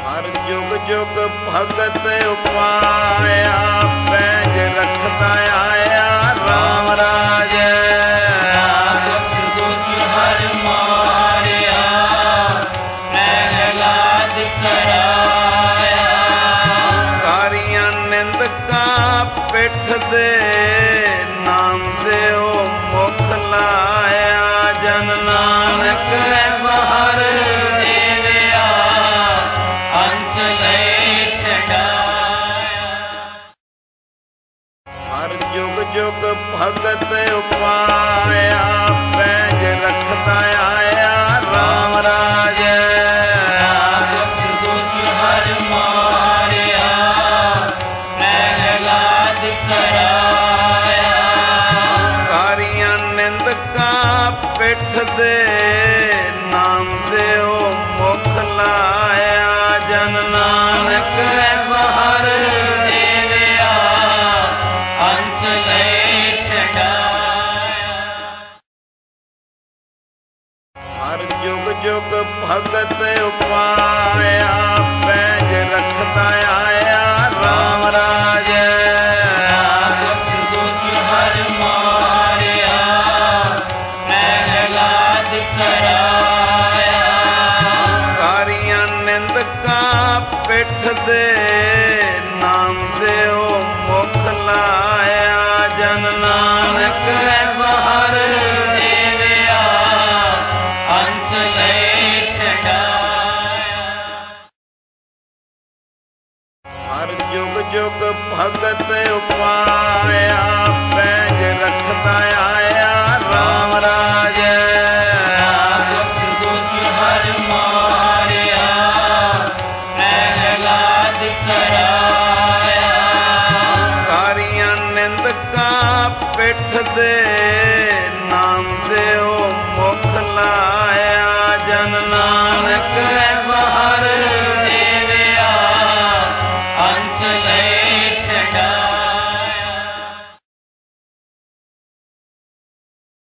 ਹਰ ਜੁਗ ਜੁਗ ਭਗਤ ਉਪਾਇਆ, ਪੈਜ ਰਖਦਾ ਆਇਆ ਰਾਮ ਰਾਜੈ। ਸਤਿਗੁਰ ਹਰਿ ਮਾਰਿਆ, ਪ੍ਰਹਿਲਾਦ ਕਰਾਇਆ। ਕਾਰੀਆਂ ਨਿੰਦਕਾਂ ਪਿੱਠ ਦੇ, ਨਾਮ ਦਿਓ ਮੁਖ ਲਾਇਆ। ਜਨ ਨਾਨਕ ਐਸਾ ਹਰ ਸੇਵਿਆ, ਅੰਤ ਲੈ ਛਡਾਇਆ। ਹਰ ਜੁਗ ਜੁਗ ਭਗਤ ਉਪਾਇਆ, ਪੈਜ ਰਖਦਾ ਆਇਆ ਰਾਮ ਰਾਜੈ। ਸਤਿਗੁਰ ਹਰਿ ਮਾਰਿਆ, ਪ੍ਰਹਿਲਾਦ ਕਰਾਇਆ। ਕਾਰੀਆਂ ਨਿੰਦਕਾਂ ਪਿੱਠ ਦੇ, ਨਾਮ ਦਿਓ ਮੁਖ ਲਾਇਆ। ਜਨ ਨਾਨਕ ਐਸਾ ਹਰ ਸੇਵਿਆ, ਅੰਤ ਲੈ ਛਡਾਇਆ। ਹਰ ਜੁਗ ਜੁਗ ਭਗਤ ਉਪਾਇਆ, ਪੈਜ ਰਖਦਾ ਆਇਆ ਰਾਮ ਰਾਜੈ। ਸਤਿਗੁਰ ਹਰਿ ਮਾਰਿਆ, ਪ੍ਰਹਿਲਾਦ ਕਰਾਇਆ। ਕਾਰੀਆਂ ਨਿੰਦਕਾਂ ਪਿੱਠ ਦੇ, ਨਾਮ ਦਿਓ ਮੁਖ ਲਾਇਆ। ਜਨ ਨਾਨਕ ਐਸਾ ਹਰ ਸੇਵਿਆ, ਅੰਤ ਲੈ ਛਡਾਇਆ। ਹਰ ਜੁਗ ਜੁਗ ਭਗਤ ਉਪਾਇਆ, ਪੈਜ ਰਖਦਾ ਆਇਆ ਰਾਮ ਰਾਜੈ। ਸਤਿਗੁਰ ਹਰਿ ਮਾਰਿਆ, ਪ੍ਰਹਿਲਾਦ ਕਰਾਇਆ। ਕਾਰੀਆਂ ਨਿੰਦਕਾਂ ਪਿੱਠ ਦੇ, ਨਾਮ ਦਿਓ ਮੁਖ ਲਾਇਆ।